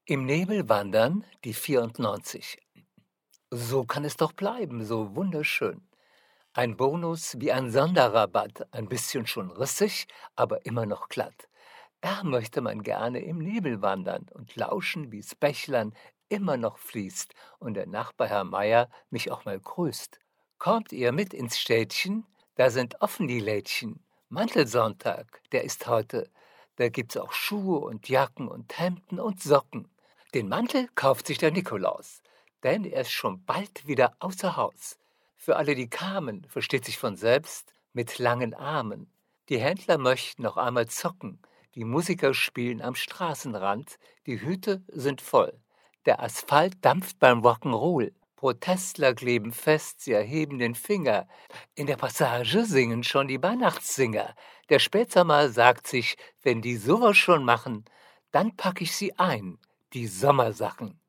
Im Nebel wandern, die 94. So kann es doch bleiben, so wunderschön. Ein Bonus wie ein Sonderrabatt, ein bisschen schon rissig, aber immer noch glatt. Da möchte man gerne im Nebel wandern und lauschen, wie's Bächlein immer noch fließt und der Nachbar Herr Meier mich auch mal grüßt. Kommt ihr mit ins Städtchen? Da sind offen die Lädchen. Mantelsonntag, der ist heute. Da gibt's auch Schuhe und Jacken und Hemden und Socken. Den Mantel kauft sich der Nikolaus, denn er ist schon bald wieder außer Haus. Für alle, die kamen, versteht sich von selbst, mit langen Armen. Die Händler möchten noch einmal zocken, die Musiker spielen am Straßenrand, die Hüte sind voll. Der Asphalt dampft beim Rock'n'Roll. Protestler kleben fest, sie erheben den Finger. In der Passage singen schon die Weihnachtssinger. Der Spätsommer sagt sich, wenn die sowas schon machen, dann pack ich sie ein, die Sommersachen.